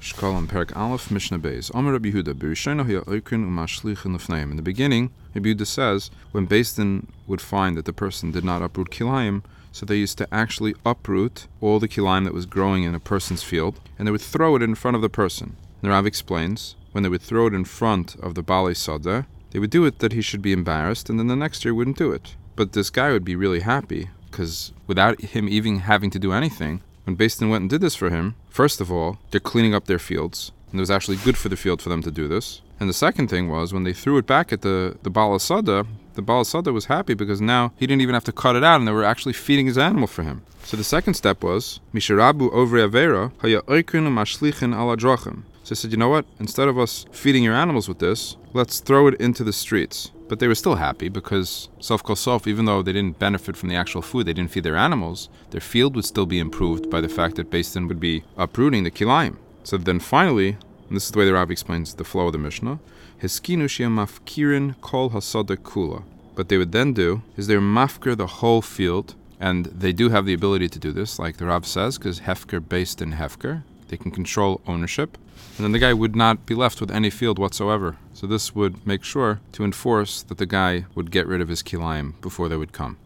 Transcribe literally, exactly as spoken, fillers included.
Shkolam Perak Aleph Mishnah Beis. Amar Rabbi Yehuda B'Rishona Hiya Oikrin Umashlichin Lefneim. In the beginning, Rabbi Yehuda says when Beis Din would find that the person did not uproot kilayim, so they used to actually uproot all the kilayim that was growing in a person's field, and they would throw it in front of the person. The Rav explains when they would throw it in front of the Balei Sadeh, they would do it that he should be embarrassed, and then the next year wouldn't do it. But this guy would be really happy because without him even having to do anything, when Beis Din went and did this for him, first of all, they're cleaning up their fields, and it was actually good for the field for them to do this. And the second thing was, when they threw it back at the, the Baal Sadeh, the Baal Sadeh was happy because now he didn't even have to cut it out, and they were actually feeding his animal for him. So the second step was, Misharabu Ovre Avera, Haya Oikrin Umashlichin Ala Drachim. So I said, you know what? Instead of us feeding your animals with this, let's throw it into the streets. But they were still happy because, sof kol sof, even though they didn't benefit from the actual food, they didn't feed their animals, their field would still be improved by the fact that Beis Din would be uprooting the kilayim. So then finally, and this is the way the Rav explains the flow of the Mishnah, Hiskinu sheyem mafkirin kol hasada kula. What they would then do is they would mafkir the whole field, and they do have the ability to do this, like the Rav says, because hefker Beis Din hefker. They can control ownership, and then the guy would not be left with any field whatsoever. So this would make sure to enforce that the guy would get rid of his kilayim before they would come.